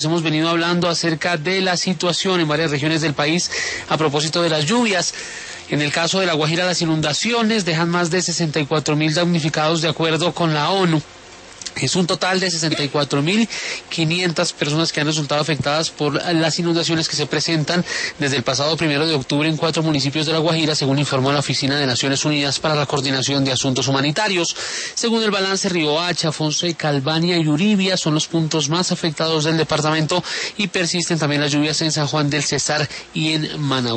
Hemos venido hablando acerca de la situación en varias regiones del país a propósito de las lluvias. En el caso de La Guajira, las inundaciones dejan más de 64.000 damnificados de acuerdo con la ONU. Es un total de 64.500 personas que han resultado afectadas por las inundaciones que se presentan desde el pasado 1 de octubre en 4 municipios de La Guajira, según informó la Oficina de Naciones Unidas para la Coordinación de Asuntos Humanitarios. Según el balance, Riohacha, Fonseca, Albania y Uribia son los puntos más afectados del departamento y persisten también las lluvias en San Juan del Cesar y en Managua.